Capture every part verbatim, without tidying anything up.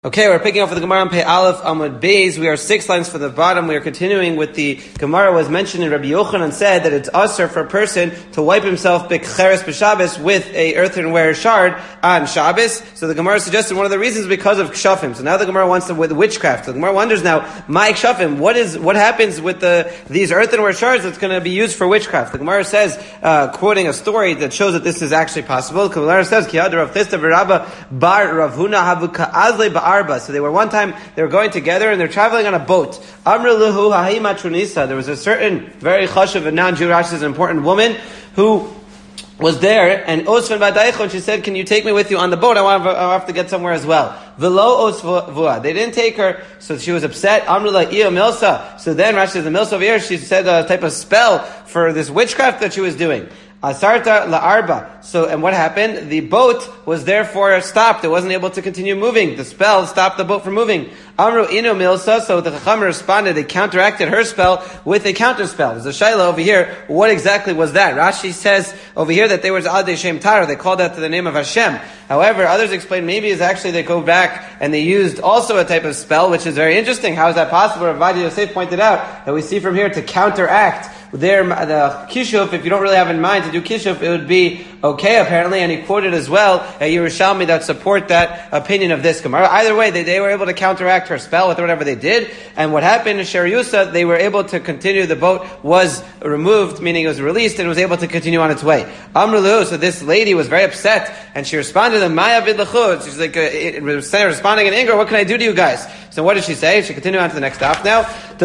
Okay, we're picking up for the Gemara on Pei Aleph Amud Beis. We are six lines from the bottom. We are continuing with the Gemara was mentioned in Rabbi Yochanan said that it's usher for a person to wipe himself b'cheres b'Shabbos with a earthenware shard on Shabbos. So the Gemara suggested one of the reasons because of kshafim. So now the Gemara wants to with witchcraft. So the Gemara wonders now, my kshafim, what is what happens with the these earthenware shards that's going to be used for witchcraft? The Gemara says, uh, quoting a story that shows that this is actually possible. The Gemara says, Ki had Rav Chisda v'Rabba bar Rav Huna havu ka'azle ba'ar. So they were one time, they were going together and they're traveling on a boat. Amr luhu hahi matrunisa. There was a certain, very chashuv and non-Jewish, an important woman who was there, and Osvan Badaichon, she said, can you take me with you on the boat? I want to, I have to get somewhere as well. Velo Osvua. They didn't take her, so she was upset. Amrula Iyo Milsa. So then, Rashi says, the Milsa over here, she said a type of spell for this witchcraft that she was doing. Asarta la'arba. So, and what happened? The boat was therefore stopped. It wasn't able to continue moving. The spell stopped the boat from moving. Amru inu milsa. So the Chacham responded. They counteracted her spell with a counter spell. There's a shayla over here. What exactly was that? Rashi says over here that they were Adei Shem Tara. They called that to the name of Hashem. However, others explain maybe it's actually they go back and they used also a type of spell, which is very interesting. How is that possible? Rav Yosef pointed out that we see from here to counteract there, the kishuf, if you don't really have in mind to do kishuf, it would be okay apparently, and he quoted as well a Yerushalmi that support that opinion of this Gemara. Either way, they, they were able to counteract her spell with whatever they did, and what happened in Shariusa, they were able to continue, the boat was removed, meaning it was released, and it was able to continue on its way. Amrulu, so this lady was very upset, and she responded to them, Maya vidlachud, she's like, uh, responding in anger, what can I do to you guys? So what did she say? She continued on to the next stop now. So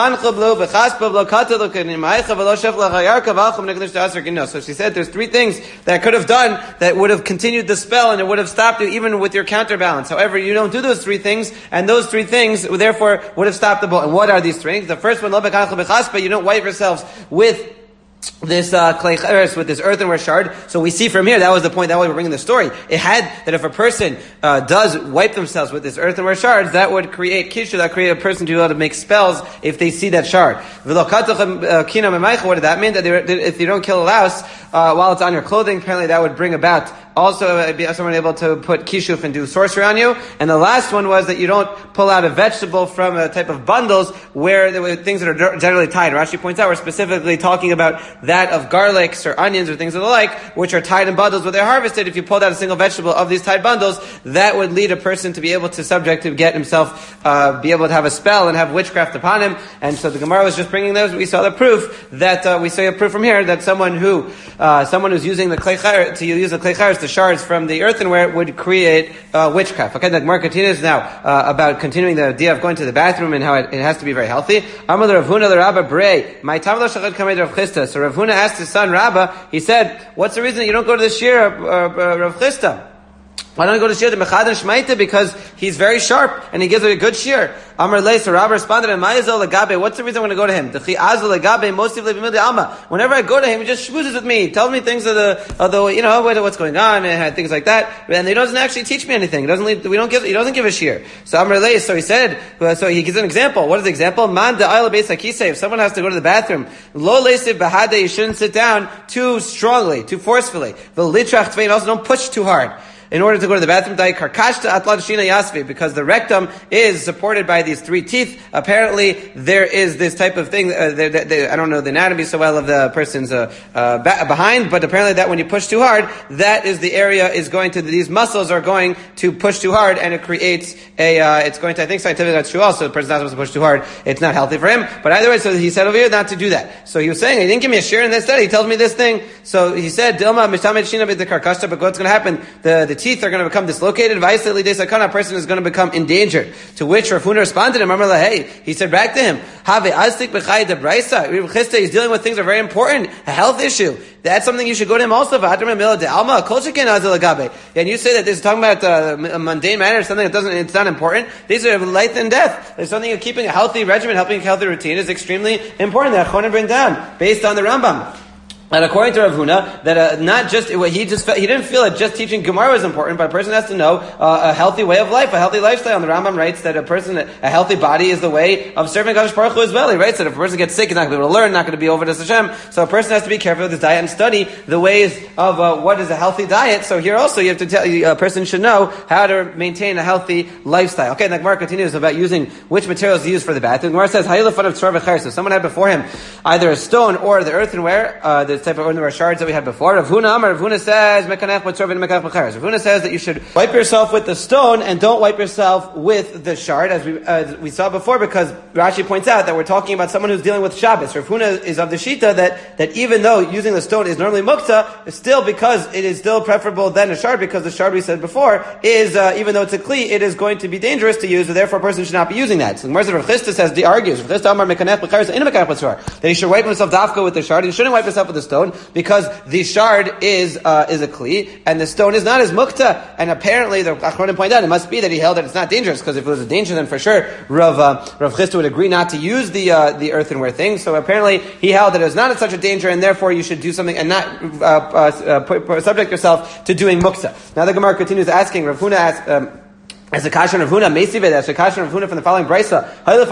she said there's three things that I could have done that would have continued the spell and it would have stopped you even with your counterbalance. However, you don't do those three things, and those three things therefore would have stopped the boat. And what are these three things? The first one, you don't wipe yourselves with this uh, clay cheres, with this earthenware shard. So we see from here, that was the point, that way we're bringing the story. It had that if a person uh, does wipe themselves with this earthenware shards, that would create kishu, that create a person to be able to make spells if they see that shard. What did that mean? That they, if you don't kill a louse uh, while it's on your clothing, apparently that would bring about also uh, be someone able to put kishuf and do sorcery on you. And the last one was that you don't pull out a vegetable from a type of bundles where there were things that are generally tied. Rashi points out we're specifically talking about that of garlics or onions or things of the like, which are tied in bundles where they're harvested. If you pulled out a single vegetable of these tied bundles, that would lead a person to be able to subject to get himself, uh, be able to have a spell and have witchcraft upon him. And so the Gemara was just bringing those. We saw the proof that, uh, we saw a proof from here that someone who, uh, someone who's using the clay chayr, to use the clay chayr, the shards from the earthenware would create, uh, witchcraft. Okay, the Gemara continues now, uh, about continuing the idea of going to the bathroom and how it, it has to be very healthy. Amar Rav Huna l'Rabba brei, my tam lo shachad kamei Rav Chisda. So Rav Huna asked his son Rabba, he said, what's the reason that you don't go to the shir of uh, uh, Rav Chisda? Why don't you go to shir to Mechad and Shmaita? Because he's very sharp and he gives a good shir. Amar Lei, so Rabba responded, what's the reason I'm going to go to him? Whenever I go to him, he just schmoozes with me, tells me things of the, of the, you know, what's going on and things like that. And he doesn't actually teach me anything. He doesn't, leave, we don't give, he doesn't give a shir. So Amar Lei, so he said, so he gives an example. What is the example? Man da'ayla beis hakisei. If someone has to go to the bathroom, lo leisiv bahade, you shouldn't sit down too strongly, too forcefully. V'litrach tvein, also don't push too hard. In order to go to the bathroom, because the rectum is supported by these three teeth. Apparently, there is this type of thing. Uh, they, they, they, I don't know the anatomy so well of the person's uh, uh, ba- behind, but apparently that when you push too hard, that is the area is going to. These muscles are going to push too hard, and it creates a. Uh, it's going to. I think scientifically that's true. Also, the person's not supposed to push too hard. It's not healthy for him. But either way, so he said over here not to do that. So he was saying he didn't give me a share in this study. He tells me this thing. So he said, "Dilma mishtamed shina b'the karkashta." But what's going to happen? The the teeth are going to become dislocated. A person is going to become endangered. To which Rav Huna responded to him, hey, he said back to him, he's dealing with things that are very important, a health issue. That's something you should go to him also. And you say that this is talking about uh, a mundane matter, something that doesn't, it's not important. These are life and death. There's something of keeping a healthy regimen, helping a healthy routine is extremely important. That Chona bring down, based on the Rambam. And according to Rav Huna, that uh, not just he just he didn't feel that just teaching Gemara was important, but a person has to know uh, a healthy way of life, a healthy lifestyle. And the Rambam writes that a person, a healthy body is the way of serving Kadosh Baruch Hu as well. He writes that if a person gets sick, he's not going to be able to learn, not going to be over to Hashem. So a person has to be careful with his diet and study the ways of uh, what is a healthy diet. So here also you have to tell a person should know how to maintain a healthy lifestyle. Okay, and the Gemara continues about using which materials to use for the bath. The Gemara says, so someone had before him either a stone or the earthenware, uh, the type of earthenware shards that we had before. Rav Huna, Rav Huna says, Rav Huna says that you should wipe yourself with the stone and don't wipe yourself with the shard, as we uh, we saw before, because Rashi points out that we're talking about someone who's dealing with Shabbos. Rav Huna is of the Shita that, that even though using the stone is normally mukta, still because it is still preferable than a shard, because the shard we said before is, uh, even though it's a kli, it is going to be dangerous to use, so therefore a person should not be using that. So the Gemara Rav Chisda says, he argues, that he should wipe himself dafka with the shard, he shouldn't wipe himself with the stone, because the shard is uh, is a kli, and the stone is not as mukta. And apparently, the Achronim point out, it must be that he held that it's not dangerous, because if it was a danger, then for sure Rav uh, Rav Chisda would agree not to use the uh, the earthenware thing. So apparently, he held that it was not such a danger, and therefore you should do something and not uh, uh, put, put, subject yourself to doing mukta. Now the Gemara continues asking. Rav Huna asks. Um, As a kashan of Huna, Mesivid, as a kashan of Huna from the following brisa.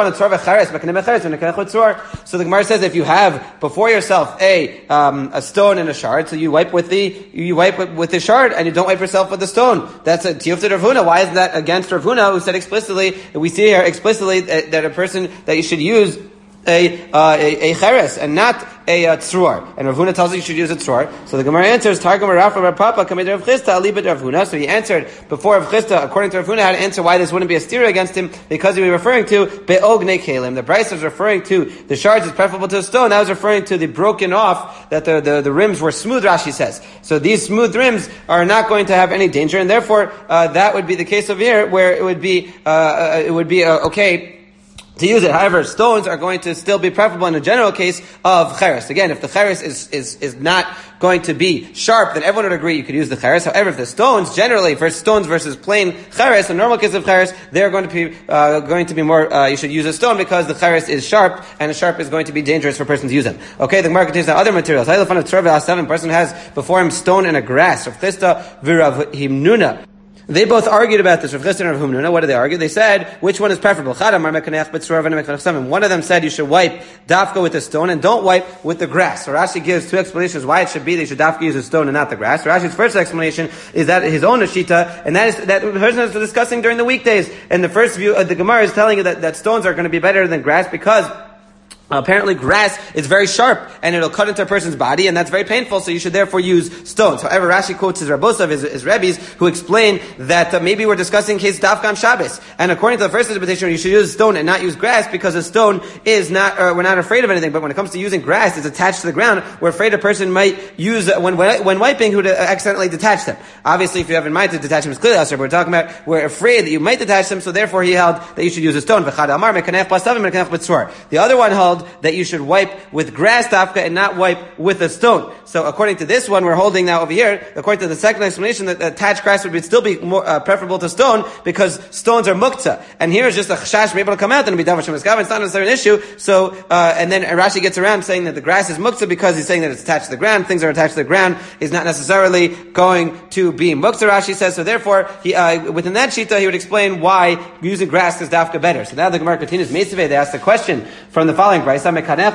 So the Gemara says if you have before yourself a um, a stone and a shard, so you wipe with the you wipe with the shard and you don't wipe yourself with the stone. That's a tiyufta Rav Huna. Why isn't that against Rav Huna, who said explicitly? We see here explicitly that, that a person that you should use a uh, a, a cheres and not a uh, tzruar. And Rav Huna tells you you should use a tzruar. So the Gemara answers, Targum Rafa Rav Papa Kamid Rav Chisda Alibet Rav Huna. So he answered before Rav Chisda, according to Rav Huna, how to answer why this wouldn't be a stira against him, because he was referring to Be'ogne Kalim. The Bryce was referring to the shards is preferable to a stone. That was referring to the broken off, that the, the, the rims were smooth, Rashi says. So these smooth rims are not going to have any danger, and therefore uh, that would be the case over here, where it would be uh, uh, it would be uh, okay to use it. However, stones are going to still be preferable in a general case of cheres. Again, if the cheres is, is, is not going to be sharp, then everyone would agree you could use the cheres. However, if the stones, generally, for stones versus plain cheres, a normal case of cheres, they're going to be, uh, going to be more, uh, you should use a stone because the cheres is sharp, and a sharp is going to be dangerous for a person to use them. Okay, the Gemara continues now other materials. A person has before him stone and a grass. Rav Chisda v'Rav Himnuna. They both argued about this. Rav Chisda and Rav Huna. What did they argue? They said, which one is preferable? One of them said you should wipe dafka with the stone and don't wipe with the grass. So Rashi gives two explanations why it should be they should dafka use the stone and not the grass. Rashi's first explanation is that his own ashita, and that is that the person is discussing during the weekdays. And the first view of the Gemara is telling you that, that stones are going to be better than grass because apparently grass is very sharp and it'll cut into a person's body, and that's very painful, so you should therefore use stones. However, Rashi quotes his Rabbosav, his, his Rebbes, who explain that uh, maybe we're discussing case Dafka on Shabbos. And according to the first interpretation, you should use stone and not use grass because a stone is not, uh, we're not afraid of anything, but when it comes to using grass, it's attached to the ground. We're afraid a person might use, uh, when when wiping, who to accidentally detach them. Obviously, if you have in mind to detach them, it's clearly also, but we're talking about, we're afraid that you might detach them, so therefore he held that you should use a stone. The other one held that you should wipe with grass dafka and not wipe with a stone. So according to this one, we're holding now over here, according to the second explanation, that attached grass would be, still be more uh, preferable to stone because stones are mukta. And here is just a chashash be able to come out and be davar shemas gava. It's not necessarily an issue. So, uh, and then Rashi gets around saying that the grass is mukta because he's saying that it's attached to the ground. Things are attached to the ground is not necessarily going to be mukta, Rashi says. So therefore, he, uh, within that shita, he would explain why using grass is dafka better. So now the Gemara continues. Meisaveh, they ask the question from the following brayso.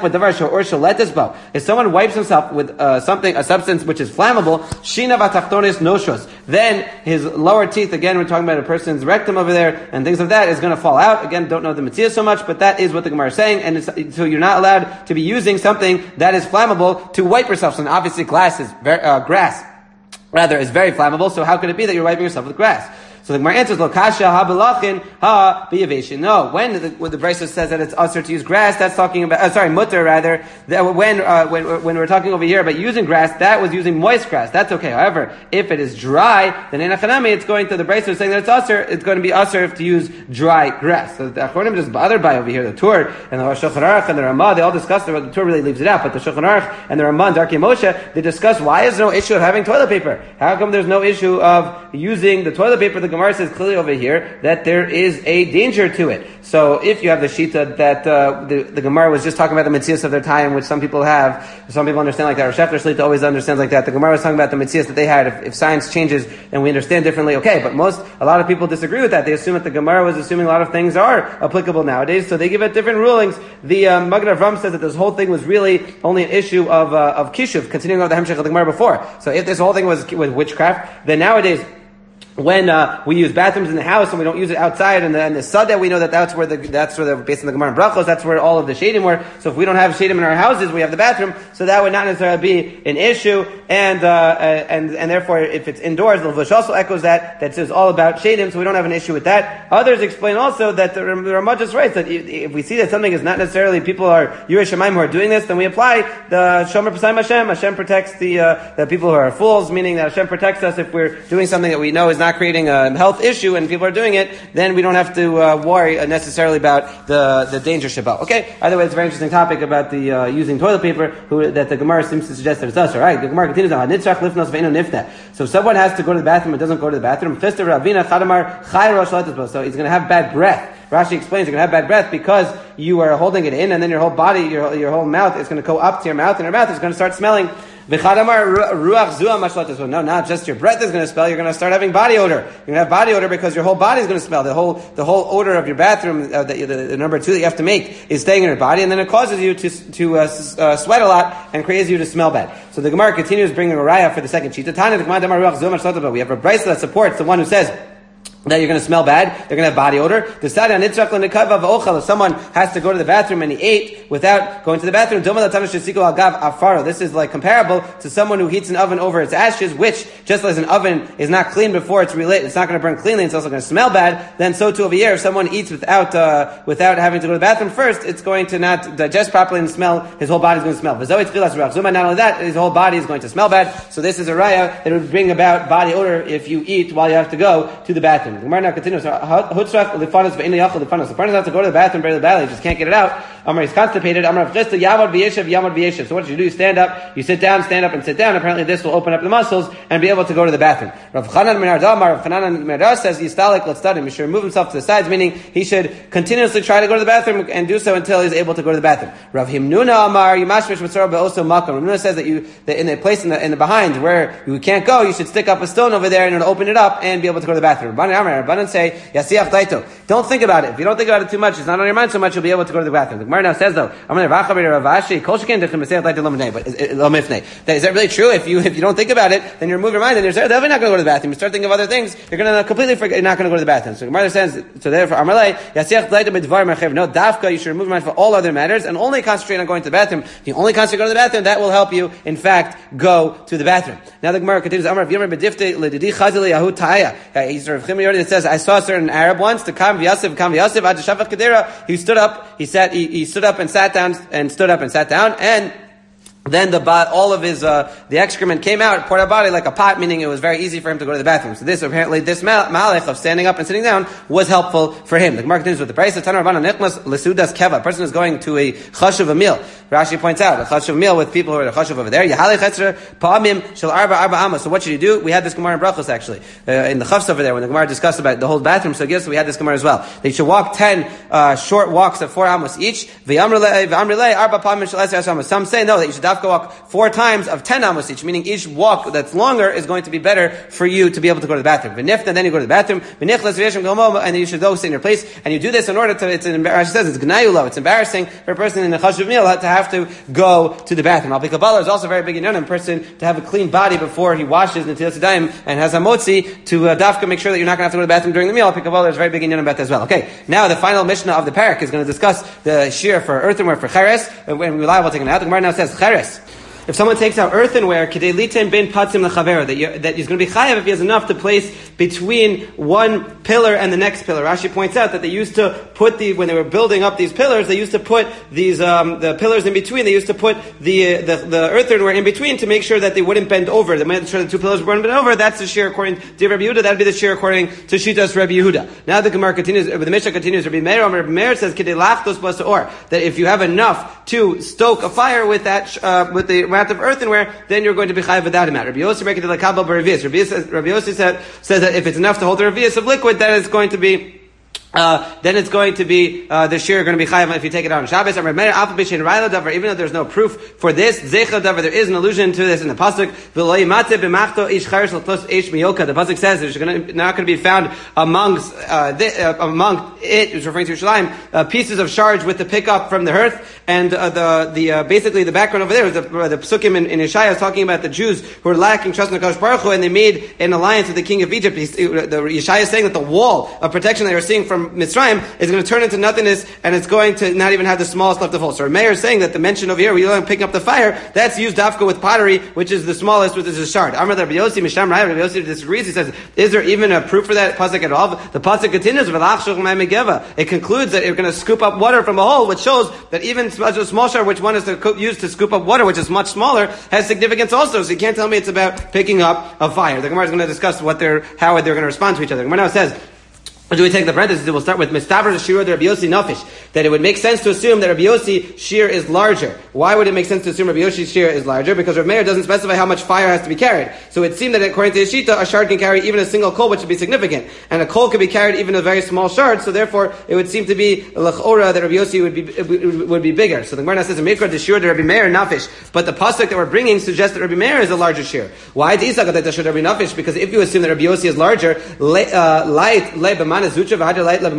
If someone wipes himself with uh, something, a substance which is flammable, shina vatachtonis noshos, then his lower teeth, again we're talking about a person's rectum over there, and things of that, is going to fall out. Again, don't know the mitzvah so much, but that is what the Gemara is saying, and it's, so you're not allowed to be using something that is flammable to wipe yourself. So obviously glass is very, uh, grass, rather, is very flammable, so how could it be that you're wiping yourself with grass? So the Gemara answers, "Lo kasha ha belachin ha biyaveshin." No, when the when the Brisa says that it's usher to use grass, that's talking about uh, sorry, mutter rather. That when uh, when when we're talking over here about using grass, that was using moist grass. That's okay. However, if it is dry, then in achanami it's going to the Brisa is saying that it's usher. It's going to be usher to use dry grass. So the Achronim is bothered by over here the Tur and the Shulchan Aruch and the Ramah. They all discuss it. The Tur really leaves it out, but the Shulchan Aruch and the Ramah and Darkei Moshe, they discuss why is there no issue of having toilet paper. How come there's no issue of using the toilet paper? The Gemara says clearly over here that there is a danger to it. So if you have the shita that uh, the, the Gemara was just talking about the mitzias of their time, which some people have, some people understand like that, or Shefler Shlita always understands like that. The Gemara was talking about the mitzias that they had. If, if science changes and we understand differently, okay. But most, a lot of people disagree with that. They assume that the Gemara was assuming a lot of things are applicable nowadays, so they give it different rulings. The um, Magen Avram says that this whole thing was really only an issue of uh, of kishuv, continuing on the hemshech of the Gemara before. So if this whole thing was with witchcraft, then nowadays, when uh, we use bathrooms in the house and we don't use it outside, and the, and the sada, we know that that's where the that's where the based on the Gemara and Brachos, that's where all of the shadim were. So if we don't have shadim in our houses, we have the bathroom, so that would not necessarily be an issue. And uh, and and therefore, if it's indoors, the Levush also echoes that that says all about shadim, so we don't have an issue with that. Others explain also that the Ramah just writes that if we see that something is not necessarily people are Yirei Shamayim who are doing this, then we apply the Shomer Pesayim Hashem. Hashem protects the uh, the people who are fools, meaning that Hashem protects us if we're doing something that we know is not not creating a health issue and people are doing it, then we don't have to uh, worry necessarily about the, the danger Shabbat. Okay? Either way, it's a very interesting topic about the uh, using toilet paper, who, that the Gemara seems to suggest that it's us. All right? The Gemara continues on. So if someone has to go to the bathroom and doesn't go to the bathroom, so he's going to have bad breath. Rashi explains you're going to have bad breath because you are holding it in, and then your whole body, your your whole mouth is going to go up to your mouth, and your mouth is going to start smelling. So no, not just your breath is going to smell. You're going to start having body odor. You're going to have body odor because your whole body is going to smell. The whole the whole odor of your bathroom, uh, the, the, the number two that you have to make, is staying in your body, and then it causes you to to uh, uh, sweat a lot and causes you to smell bad. So the Gemara continues bringing a raya for the second sheet. We have a brayso that supports the one who says that you're going to smell bad, they're going to have body odor. If someone has to go to the bathroom and he ate without going to the bathroom, this is like comparable to someone who heats an oven over its ashes, which, just as an oven is not clean before it's relit, it's not going to burn cleanly, it's also going to smell bad, then so too over here, if someone eats without uh, without having to go to the bathroom first, it's going to not digest properly and smell, his whole body is going to smell. Not only that, his whole body is going to smell bad, so this is a raya that would bring about body odor if you eat while you have to go to the bathroom. The Gemara now continues. The person has to go to the bathroom very badly, he just can't get it out. Amar, he's constipated. Amar, so what did you do? You stand up, you sit down, stand up and sit down. Apparently this will open up the muscles and be able to go to the bathroom. Rav Chanan Menardar says, Yistalik, let's study him. He should move himself to the sides, meaning he should continuously try to go to the bathroom and do so until he's able to go to the bathroom. Rav Himnuna Amar, Yimashmish Mitzvah Be'oso Makam. Rav Himnuna says that you, that in the place in the, in the behind where you can't go, you should stick up a stone over there and it'll open it up and be able to go to the bathroom. Rabbanan say, Yasiach Daito. Don't think about it. If you don't think about it too much, it's not on your mind so much, you'll be able to go to the bathroom. The Gemara now says though, but is, is that really true? If you if you don't think about it, then you remove your mind and you're definitely not going to go to the bathroom. You start thinking of other things, you're going to completely forget, you're not going to go to the bathroom. So the Gemara says, so therefore, Amalei, Yasiach Daito b'dvar merchev. No, dafka, you should remove your mind for all other matters and only concentrate on going to the bathroom. If you only concentrate on going to the bathroom, that will help you, in fact, go to the bathroom. Now the Gemara continues, Amar v'yomer b'difte l'didi chazili yahu ta'aya. He's sort of chimiyori that says, I saw a certain Arab once, to kam v'yasif, kam v'yasif, ad shafach kedera. He stood up, he sat, he, he stood up and sat down, and stood up and sat down, and then the all of his uh, the excrement came out, poured out body like a pot, meaning it was very easy for him to go to the bathroom. So this apparently this malach of standing up and sitting down was helpful for him. The Gemara continues with the price of Tanar Rabbanan Nechmas Lesudas Keva. A person is going to a chashuv a meal. Rashi points out a chashuv meal with people who are a chashuv over there. Yahali Chetzra Pa'amim Shel Arba Arba Amos. So what should you do? We had this Gemara in Brachos actually uh, in the chafs over there when the Gemara discussed about the whole bathroom. So yes, we had this Gemara as well. They should walk ten uh, short walks of four amos each. V'amrele v'amrele Arba Pa'amim Shel Eser Amos. Some say no, that you should have to walk four times of ten amos each, meaning each walk that's longer is going to be better for you to be able to go to the bathroom. V'nifta, then you go to the bathroom. V'nichlas v'yeshem gomo, and then you should go sit in your place. And you do this in order to, it's an embarrassing, says it's gnayulo, it's embarrassing for a person in a chashuv meal to have to go to the bathroom. Al Kabbalah is also very big in a person to have a clean body before he washes Netilas Yadayim and has a motzi to uh, dafka make sure that you're not going to have to go to the bathroom during the meal. Al Kabbalah is very big in about that as well. Okay, now the final Mishnah of the parak is going to discuss the shear for earthenware for cheres, and we're liable taking it out. The Gemara now says cheres. If someone takes out earthenware, that, you, that he's going to be chayav if he has enough to place between one pillar and the next pillar. Rashi points out that they used to put the, when they were building up these pillars, they used to put these, um, the pillars in between, they used to put the, the, the earthenware in between to make sure that they wouldn't bend over. They made sure the two pillars wouldn't bend over. That's the shear according to Rabbi Yehuda. That would be the shear according to Shitas Rabbi Yehuda. Now the Gemara continues, the Mishnah continues, Rabbi Meir, Rabbi Meir says, that if you have enough to stoke a fire with that, uh, with the, amount of earthenware, then you're going to be chayav with that amount. Rabbi Yossi make it to the kabel b'revius. Rabbi Yossi said, says that if it's enough to hold the revius of liquid, then it's going to be Uh, then it's going to be, uh, the shear going to be chayav if you take it out on Shabbos. Even though there's no proof for this, zecha davar, there is an allusion to this in the pasuk. The pasuk says there's gonna, not going to be found amongst, uh, the, uh, among it, which is referring to Yerushalayim, uh, pieces of shards with the pickup from the hearth. And, uh, the, the, uh, basically the background over there is the, uh, the psukim in, in Yeshaya is talking about the Jews who are lacking trust in the Kadosh Baruch Hu, and they made an alliance with the king of Egypt. He's, the Yeshaya is saying that the wall of protection they were seeing from Mitzrayim is going to turn into nothingness, and it's going to not even have the smallest left of hold. So Meir is saying that the mention over here, we don't pick up the fire, that's used dafka with pottery, which is the smallest, which is a shard. Amar Rabbi Yossi, Misham Raya, Rabbi Yossi disagrees. He says, is there even a proof for that pasuk at all? The pasuk continues, it concludes that you're going to scoop up water from a hole, which shows that even a small shard, which one is to co- use to scoop up water, which is much smaller, has significance also. So you can't tell me it's about picking up a fire. The Gemara is going to discuss what they're, how they're going to respond to each other. The Gemara now says, or do we take the parentheses? We'll start with Mistaver Shir the Rabbi Yossi Nafish. That it would make sense to assume that Rabbi Yossi Shir is larger. Why would it make sense to assume Rabbi Yossi Shir is larger? Because Rabbi Meir doesn't specify how much fire has to be carried. So it seemed that according to Yeshita, a shard can carry even a single coal, which would be significant. And a coal could be carried even a very small shard, so therefore it would seem to be L'chora that Rabbi Yossi would be would be bigger. So the Gemara says, Mikra the Shir the Rabbi Meir Nafish. But the pasuk that we're bringing suggests that Rabbi Meir is a larger Shir. Why? Because if you assume that Rabbi Yossi is larger, light le b'mana zucha v'hadar when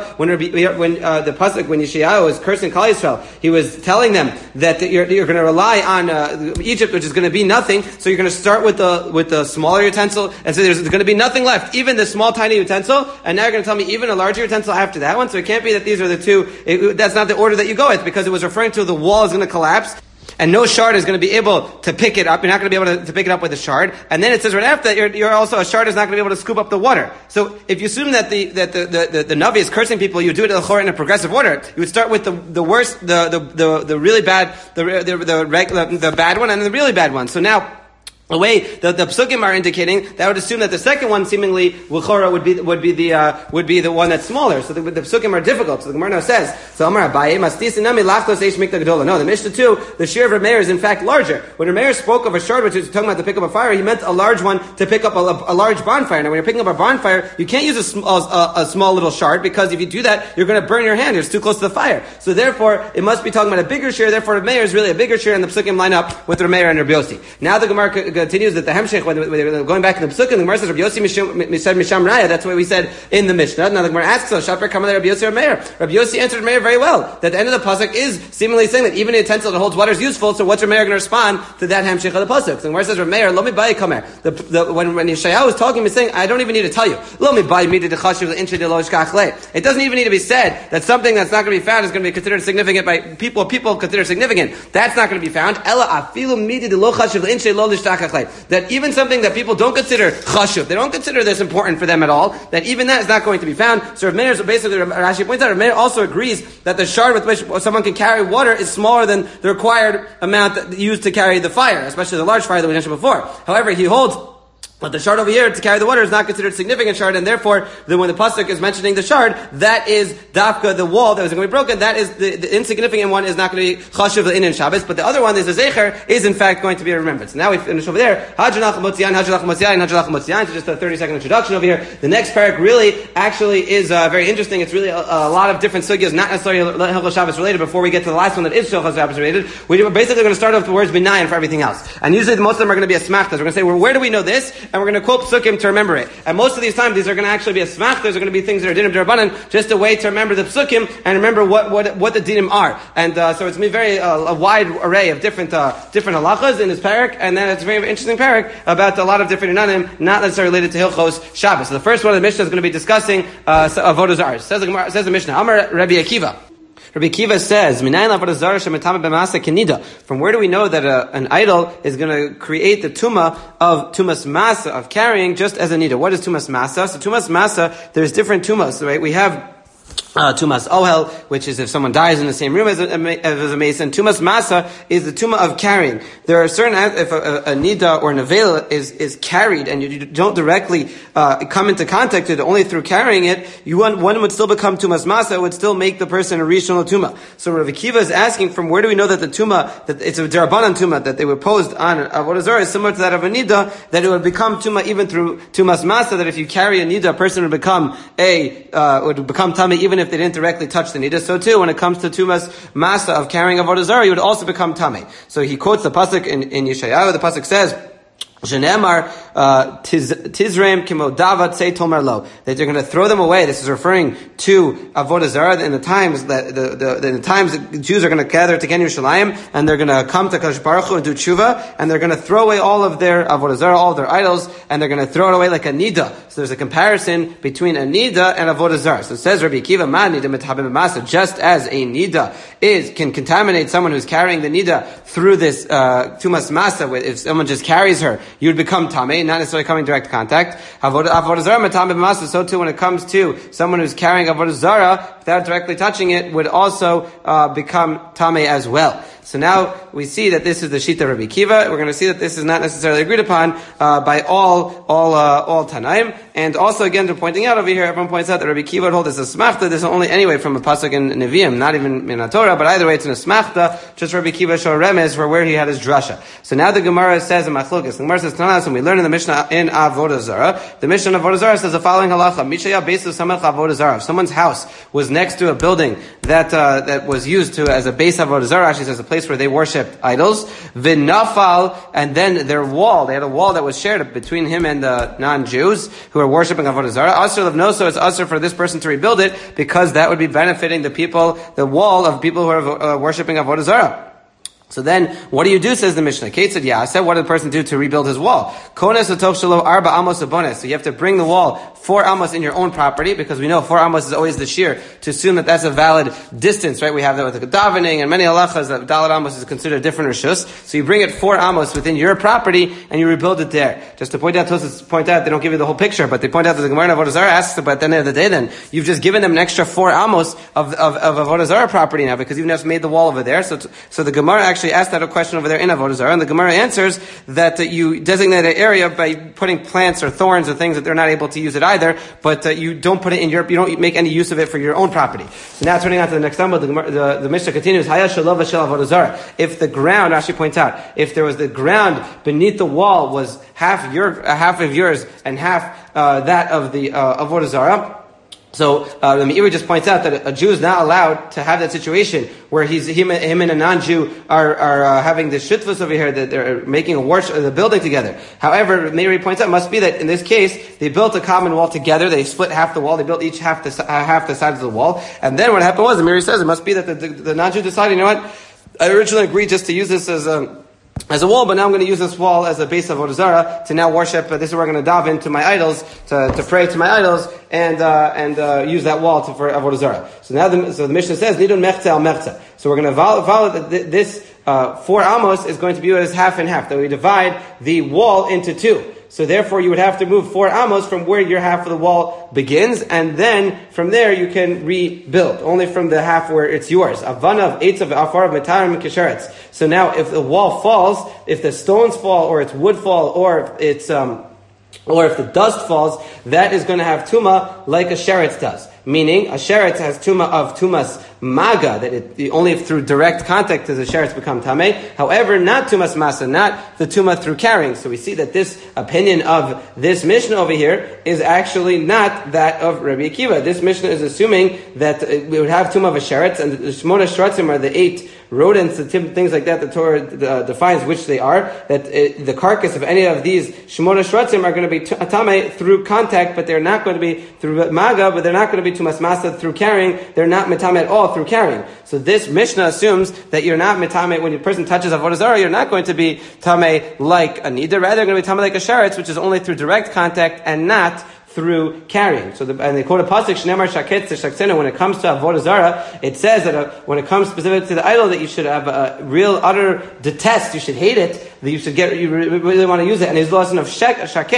when uh, the pasuk, when Yeshayahu was cursing Klal Yisrael, he was telling them that you're, you're going to rely on uh, Egypt, which is going to be nothing. So you're going to start with the with the smaller utensil, and so there's going to be nothing left, even the small tiny utensil. And now you're going to tell me even a larger utensil after that one. So it can't be that these are the two. It, that's not the order that you go with, because it was referring to the wall is going to collapse. And no shard is going to be able to pick it up. You're not going to be able to, to pick it up with a shard. And then it says right after that, you're, you're also, a shard is not going to be able to scoop up the water. So if you assume that the, that the, the, the, the Navi is cursing people, you do it in a progressive order. You would start with the, the worst, the, the, the, the really bad, the, the, the, regular, the bad one and the really bad one. So now, the way the, the psukim are indicating, that would assume that the second one seemingly L'chora would be would be the uh, would be the one that's smaller. So the, the psukim are difficult. So the Gemara now says, so Amar Abaye Mastisinami Lachtos Eish Mikta Gedola. No, the Mishnah too, the shear of Rameir is in fact larger. When Rameir spoke of a shard, which is talking about to pick up a fire, he meant a large one to pick up a, a, a large bonfire. Now when you're picking up a bonfire, you can't use a, sm- a, a small little shard, because if you do that, you're going to burn your hand. It's too close to the fire. So therefore, it must be talking about a bigger shear. Therefore, Rameir is really a bigger shear, and the psukim line up with Rameir and Rabbi Yossi. Now the Gemara c- continues that the Hemshech, when they're going back to the Pesukah, the Gemara says Rabbi Yossi said Misham Raya. That's what we said in the Mishnah. Now the Gemara asks us, Shaper Kamalei Rabbi Yossi or Meir? Rabbi Yossi answered Meir very well. That the end of the pasuk is seemingly saying that even a utensil that holds water is useful. So what's Meir going to respond to that Hemshech of the pasuk? So the Gemara says, Meir, lo mi bayi kamer. The the when when Yeshayahu was talking, he's saying, I don't even need to tell you. Lo mi bayi mi de chashiv l'inche de lo ishkach le. It doesn't even need to be said that something that's not going to be found is going to be considered significant by people. People consider significant. That's not going to be found. Ella afilu mi de lo chashiv l'inche lo l'ishkach le. That even something that people don't consider chashuv, they don't consider this important for them at all, that even that is not going to be found. So Rav Meir, so basically Rashi points out, Rav Meir also agrees that the shard with which someone can carry water is smaller than the required amount that used to carry the fire, especially the large fire that we mentioned before. However, he holds but the shard over here to carry the water is not considered significant shard, and therefore, then when the pasuk is mentioning the shard, that is dafka, the wall that was going to be broken. That is the, the insignificant one is not going to be chashuv in Shabbos, but the other one is the zecher is in fact going to be a remembrance. Now we finish over there. Hajjanach motziyan, hajjanach motziyan, hajjanach motziyan. So just a thirty second introduction over here. The next parak really actually is uh, very interesting. It's really a, a lot of different sugyas, not necessarily Hilchos Shabbos related. Before we get to the last one that is Hilchos Shabbos related, we're basically going to start off with the words binayin for everything else. And usually most of them are going to be a smachtas. We're going to say, well, where do we know this? And we're going to quote psukim to remember it. And most of these times, these are going to actually be a smach. These are going to be things that are dinim d'Rabbanan, just a way to remember the psukim and remember what what, what the dinim are. And uh, so it's going to be very uh, a wide array of different uh, different halachas in this parak. And then it's a very interesting parak about a lot of different inanim, not necessarily related to Hilchos Shabbos. So the first one of the Mishnah is going to be discussing uh, avodah zarah. Says the says the Mishnah, Amar Rabbi Akiva. Rabbi Akiva says, from where do we know that a, an idol is going to create the tumah of tumas masa, of carrying, just as a nida? What is tumas masa? So tumas masa, there's different tumas, right? We have Uh, tumas ohel, which is if someone dies in the same room as a, as a mason. Tumas masa is the tuma of carrying. There are certain, if a, a, a nida or nevela is, is carried and you, you don't directly uh, come into contact with it, only through carrying it, you one, one would still become tumas masa, it would still make the person a rishon tuma. So Rav Akiva is asking, from where do we know that the tuma, that it's a derabanan tuma, that they were posed on avodah zarah is similar to that of a nida, that it would become tuma even through tumas masa, that if you carry a nida, a person would become a, uh, would become tama even if they didn't directly touch the nida. So too, when it comes to tumas masa of carrying avodah zarah, you would also become tamei. So he quotes the pasuk in, in Yeshayahu. The pasuk says, Shenemar Tizraim Kimo Davat Say Tomar Lo, that they're going to throw them away. This is referring to avodah zarah in the times that the, the, in the times that Jews are going to gather to Ken Yerushalayim, and they're going to come to Kadosh Baruch Hu and do tshuva, and they're going to throw away all of their avodah zarah, all of their idols, and they're going to throw it away like a nida. So there's a comparison between a nida and avodah zarah. So it says Rabbi Akiva, Ma nida mithabim masa, just as a nida is can contaminate someone who's carrying the nida through this uh, tumas masa. If someone just carries her, you would become tamei, not necessarily coming in direct contact. Avodah zarah matamei b'masa. So too, when it comes to someone who's carrying avodah zarah without directly touching it, would also uh, become tamei as well. So now we see that this is the shita Rabbi Akiva. We're going to see that this is not necessarily agreed upon uh, by all all uh, all Tanaim. And also, again, to pointing out over here, everyone points out that Rabbi Akiva would hold this a smachta. This is only anyway from a pasuk in Nevi'im, not even in a Torah, but either way, it's in a smachta. Just Rabbi Akiva show remes for where he had his drasha. So now the Gemara says in Machlokes, the Gemara says Tanas, and we learn in the Mishnah in Avodah Zarah. The Mishnah of Avodah Zarah says the following halacha: Mishaya beis samach Avodah Zarah. If someone's house was next to a building that uh, that was used to as a base Avodah Zarah, actually says a place where they worshipped idols, v'nafal, and then their wall, they had a wall that was shared between him and the non-Jews who are worshipping Avodah Zarah. Asr levnoso, it's asr for this person to rebuild it, because that would be benefiting the people, the wall of people who are uh, worshipping Avodah Zarah. So then, what do you do, says the Mishnah? Kate said, yeah, I said, what did the person do to rebuild his wall? Kones atov shelo arba amos abones. So you have to bring the wall four amos in your own property, because we know four amos is always the shear, to assume that that's a valid distance, right? We have that with the davening and many halachas that dalet amos is considered a different rishus. So you bring it four amos within your property, and you rebuild it there. Just to point out, Tosfos point out, they don't give you the whole picture, but they point out that the Gemara of Avodah Zarah asks, but at the end of the day then, you've just given them an extra four amos of, of, of Avodah Zarah property now, because you've just made the wall over there. So, so the Gemara actually Actually asked that a question over there in Avodah Zarah, and the Gemara answers that uh, you designate an area by putting plants or thorns or things that they're not able to use it either, but uh, you don't put it in your, you don't make any use of it for your own property. So now turning on to the next number, the, the, the Mishnah continues, Haya shalov shel Avodah Zarah. If the ground, Rashi points out, if there was the ground beneath the wall was half your, uh, half of yours and half uh, that of the uh, Avodah Zarah, so uh, the Meiri just points out that a Jew is not allowed to have that situation where he's him, him and a non-Jew are are uh, having this shutfus over here, that they're making a worship, the building together. However, Meiri points out, it must be that in this case they built a common wall together. They split half the wall. They built each half the uh, half the sides of the wall, and then what happened was, the Meiri says, it must be that the, the, the non-Jew decided, you know what, I originally agreed just to use this as a as a wall, but now I'm going to use this wall as a base of Avodah Zarah to now worship. Uh, this is where I'm going to dive into my idols, to, to pray to my idols, and uh, and uh, use that wall to, for Avodah Zarah. So now, the, so the Mishnah says, Nidun mechza al mechza. So we're going to follow that this uh, four amos is going to be as half and half. That we divide the wall into two. So therefore, you would have to move four amos from where your half of the wall begins, and then from there you can rebuild, only from the half where it's yours. Avana of eitz of afar of metarim kisharetz. So now, if the wall falls, if the stones fall, or it's wood fall, or it's um, or if the dust falls, that is going to have tuma like a sheretz does. Meaning, a sheretz has tuma of tumas maga, that it, only through direct contact does the sheretz become tamei. However, not tumas masa, not the tuma through carrying. So we see that this opinion of this Mishnah over here is actually not that of Rabbi Akiva. This Mishnah is assuming that we would have tuma of a sheretz, and the shmona shratzim are the eight rodents, the things like that, the Torah uh, defines which they are, that it, the carcass of any of these shmona shratzim are going to be tamei through contact, but they're not going to be through maga, but they're not going to be tumas masa through carrying. They're not metame at all through carrying. So this Mishnah assumes that you're not metame when a person touches Avodah Zarah. You're not going to be tamei like a nida. Rather, you're going to be tamei like a sheretz, which is only through direct contact and not through carrying. So, the, and they quote a pasuk, Shnemar Shaketz Shaksena. When it comes to Avodah Zarah, it says that uh, when it comes specific to the idol, that you should have a real utter detest. You should hate it. That you should get. You really want to use it. And his lesson of Shaketz,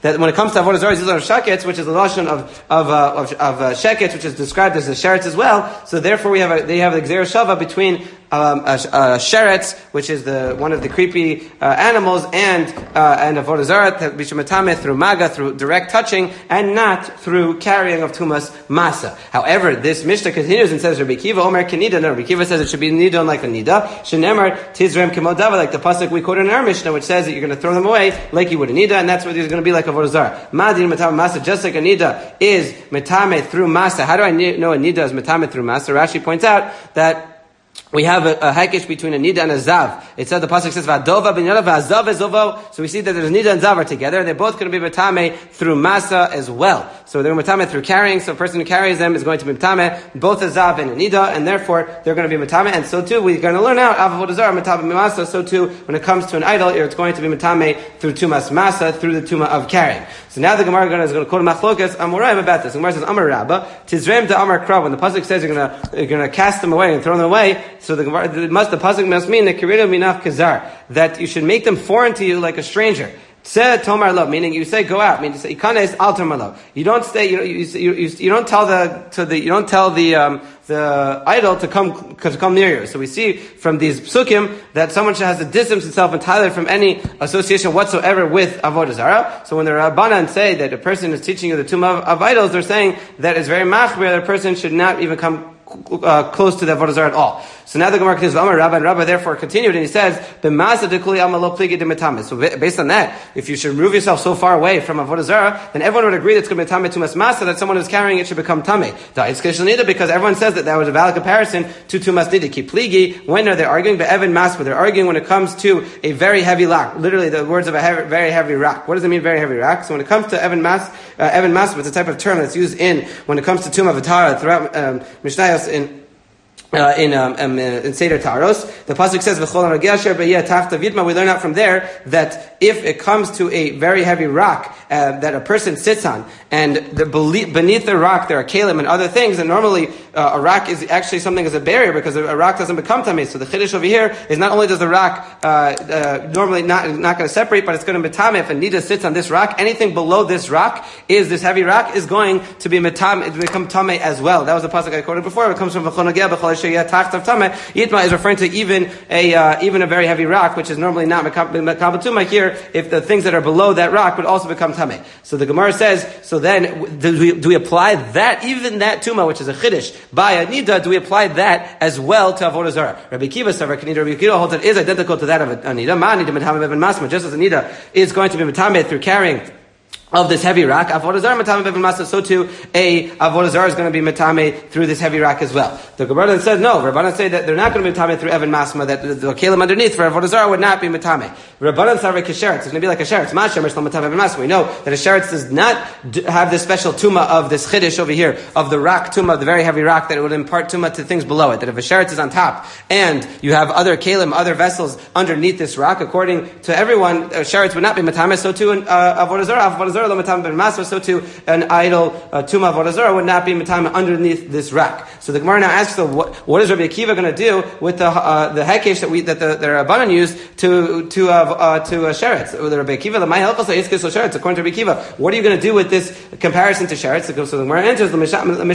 that when it comes to avodah zarah, these are shekets, which is the lashon of of uh, of, of uh, shekets, which is described as the sheretz as well. So therefore, we have a, they have the gzera shava between um, a, a sheretz, which is the one of the creepy uh, animals, and uh, and avodah zarah that we should matame through maga, through direct touching, and not through carrying of tumas masa. However, this Mishnah continues and says, Rabbi Kiva Omer Kenida. No, Rabbi Kiva says it should be nidon like a nida. Shenemar tizrem kemodava, like the pasuk we quoted in our Mishnah, which says that you're going to throw them away like you would a nida, and that's what it's going to be like avodah zarah. Madin matame masa, just like a nida is matame through masa. How do I know a nida is matame through masa? Rashi points out that we have a, a hekesh between a nida and a zav. It says the pasuk says v'adova b'nyada v'azav ezovo. So we see that there's nida and zav are together, and they're both going to be matame through masa as well. So they're matame through carrying. So a person who carries them is going to be matame both a zav and a nida, and therefore they're going to be matame. And so too we're going to learn out avodah zarah matame masa. So too when it comes to an idol, it's going to be matame through tumas masa, through the tuma of carrying. So now the Gemara is going to quote machlokas amoraim about this. The Gemara says Amar Rabba tizrem to Amar Kra. When the pasuk says you're going to you're going to cast them away and throw them away. So the Gemara, it must, the pasuk must mean that kirida minaf kazar, that you should make them foreign to you like a stranger. Say tomar love, meaning you say go out. Meaning you say ikanes al tomar love. You don't stay. You you, you you you don't tell the to the you don't tell the um, the idol to come to come near you. So we see from these psukim that someone has to distance himself entirely from any association whatsoever with avodah zarah. So when the Rabbanan say that a person is teaching you the tumah of, of idols, they're saying that it's very machmir that a person should not even come Uh, close to the avodah zarah at all. So now the Gemara continues, Amar Rabba, and Rabba therefore continued, and he says, "B'masa dekuli alma lo pligi de metame." So based on that, if you should remove yourself so far away from avodah zarah, then everyone would agree that it's going to be tame tumas masa, that someone who's carrying it should become tame. Because everyone says that that was a valid comparison to tumas nida. Ki pligi, when are they arguing? But evan mas, they're arguing when it comes to a very heavy rock. Literally, the words of a heavy, very heavy rock. What does it mean, very heavy rock? So when it comes to evan mas, uh, evan mas, it's a type of term that's used in when it comes to tumah v'tara throughout um, Mishnayos in. Uh, in um, um, uh, in Seder Taros, the pasuk says v'chol hanogeh asher b'yeh tachta vidma. We learn out from there that if it comes to a very heavy rock uh, that a person sits on, and the, beneath the rock there are kalim and other things, and normally uh, a rock is actually something as a barrier because a rock doesn't become tamei. So the chiddush over here is not only does the rock uh, uh, normally not not going to separate, but it's going to be tamei. If a nida sits on this rock, anything below this rock is this heavy rock is going to be metam, to become tamei as well. That was the pasuk I quoted before. It comes from v'chol hanogeh b'chol Yitma is referring to even a uh, even a very heavy rock, which is normally not mekabel here. If the things that are below that rock would also become tamei. So the Gemara says, so then do we, do we apply that, even that tuma, which is a chiddush by a nida, do we apply that as well to avodah zarah? Rabbi Kiva Savar Kanida, Rabbi Kiva holds it is identical to that of a nida. Ma nida metame bevan masma, just as a nida is going to be metame through carrying of this heavy rock, avodah zarah matame bevan masa, so too a avodah zarah is going to be matame through this heavy rock as well. The Gemara says no. Rabbanan say that they're not going to be matame through evan masma, that the, the kalim underneath for avodah zarah would not be matame. Rabbanan say like a sheretz, it's going to be like a sheretz. Ma shemer shlo matame bevan masma. We know that a sheretz does not d- have this special tuma of this chiddush over here of the rock tuma, the very heavy rock that it would impart tuma to things below it. That if a sheretz is on top and you have other kalim, other vessels underneath this rock, according to everyone, a sheretz would not be matame. So too an uh, avodah zarah, avodah zarah. So too, an idol uh, tuma avodah zarah would not be matame underneath this rock. So the Gemara now asks, so what, what is Rabbi Akiva going to do with the uh, the hekesh that we that the, the Rabbanan used to to uh, uh, to uh, sheretz? The Rabbi Akiva, the Ma'helchos Iskis sheretz. According to Rabbi Akiva, what are you going to do with this comparison to sheretz? So the Gemara enters the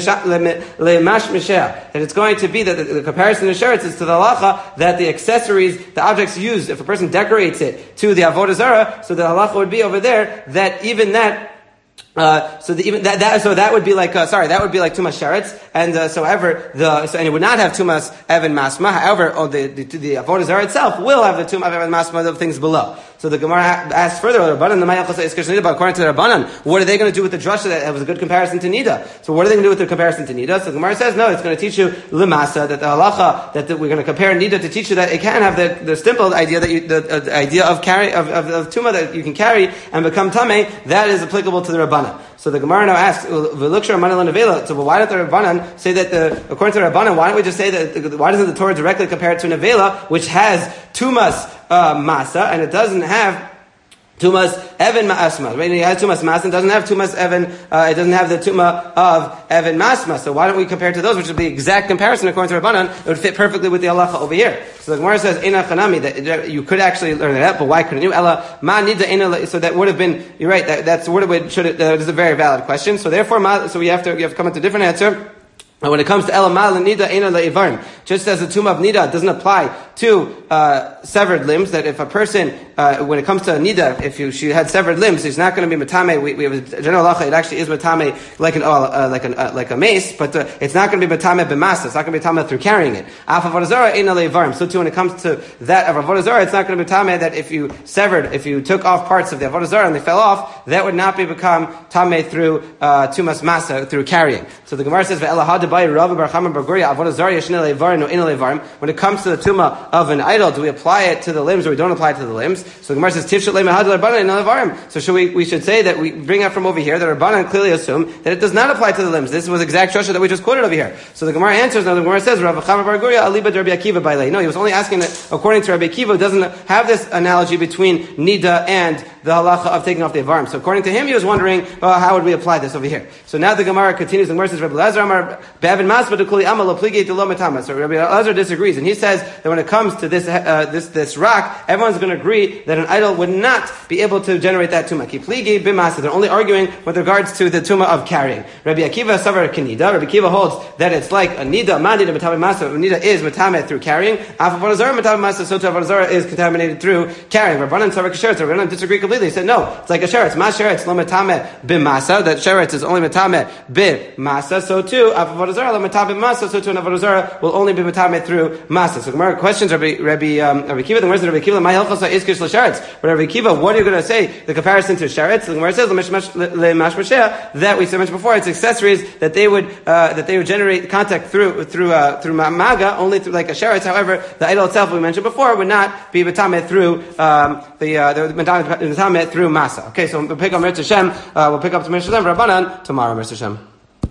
lemash mishah, and it's going to be that the, the comparison to sheretz is to the halacha that the accessories, the objects used, if a person decorates it to the avodah zarah, so the halacha would be over there that even that. Uh, so the, even that, that, so that would be like, uh, sorry, that would be like tumas sheretz, and uh, so ever the, so, and it would not have tumas evan masma. However, oh, the the, the avodah zarah itself will have the tumas evan masma of things below. So the Gemara asks further, according to the Rabbanan, what are they going to do with the drasha that was a good comparison to nida? So what are they going to do with the comparison to nida? So the Gemara says, no, it's going to teach you limasa, that the halacha, that the, we're going to compare nida to teach you that it can have the, the simple idea that you, the, uh, the idea of carry, of, of, of tuma that you can carry and become tamei, that is applicable to the Rabbanan. So the Gemara now asks, so why don't the Rabbanan say that the, according to the Rabbanan, why don't we just say that, why doesn't the Torah directly compare it to nevela, which has tumas uh, masa, and it doesn't have Tumas Evan Ma'asma. Right? It has Tumas Mas and doesn't have Tumas Evan, uh, it doesn't have the Tuma of Evan Masma. So why don't we compare to those, which would be exact comparison according to Rabbanan? It would fit perfectly with the halacha over here. So the Gemara says, Eina Chanami, that you could actually learn that out, but why couldn't you? Ella, Ma Nida Eina, so that would have been, you're right, that, that's what it would, should it, that is a very valid question. So therefore, ma, so we have to, you have to come up with a different answer. And when it comes to Elamal and Nida, Eina Le'ivarim, just as the Tumah of Nida doesn't apply to uh, severed limbs, that if a person, uh, when it comes to Nida, if you, she had severed limbs, it's not going to be Matame. We, we have a general halacha, it actually is Matame like an, uh, like an, uh, like a mace, but uh, it's not going to be Matame b'masa, it's not going to be Matame through carrying it. Af Avodah Zarah, Eina Le'ivarim. So too, when it comes to that of Avodah Zarah, it's not going to be Matame that if you severed, if you took off parts of the Avodah Zarah and they fell off, that would not be become Tame through, uh, Tumas Masa, through carrying. So the Gemara says, Ve'ela hadabai Rav Bar when it comes to the tumah of an idol, do we apply it to the limbs or we don't apply it to the limbs? So the Gemara says, so should we, we should say that we bring up from over here that Rabbanan clearly assume that it does not apply to the limbs. This was exact shosha that we just quoted over here. So the Gemara answers, now the Gemara says, Rav Chama Bar Guria, Aliba Rabbi Akiva Bailei. No, he was only asking that according to Rabbi Akiva, doesn't have this analogy between Nida and the halacha of taking off the avarim. So according to him, he was wondering, well, how would we apply this over here? So now the Gemara continues, the Gemara says, Rabbi Lazar Amar Bavin Masba Dukuli Amal Pligate to Lo Matama. So Rabbi Lazar disagrees, and he says that when it comes to this uh, this this rock, everyone's going to agree that an idol would not be able to generate that tumah. Ki Pligate Bimasa. They're only arguing with regards to the tumah of carrying. Rabbi Akiva Savar Kanida. Rabbi Akiva holds that it's like a nida, manida matame masa. Nida is matame through carrying. Avodah Zarah matame masa. So Avodah Zarah is contaminated through carrying. Rabbanan Savar Kasheretz. Rabbanan disagree completely. He said no, it's like a sheretz. Ma sheretz lo matame bimasa. That sheretz is only matame bimasa. So too Avodah Zarah lo matame masa. So too an Avodah Zarah will only be matame through masa. So Gemara questions Rabbi Rabbi um, Rabbi Akiva. The Gemara says Rabbi Akiva my helchasa is kish l'sheretz. But Rabbi Akiva, what are you going to say? The comparison to sheretz. The Gemara says le'mashmasheh that we mentioned before. It's accessories that they would uh, that they would generate contact through through uh, through maga only through like a sheretz. However, the idol itself we mentioned before would not be matame through um, the uh, the matame through masa. Okay, so we'll pick up Mitzvah Hashem. Uh, we'll pick up to Mitzvah Hashem Rabbanan tomorrow, Mitzvah Hashem.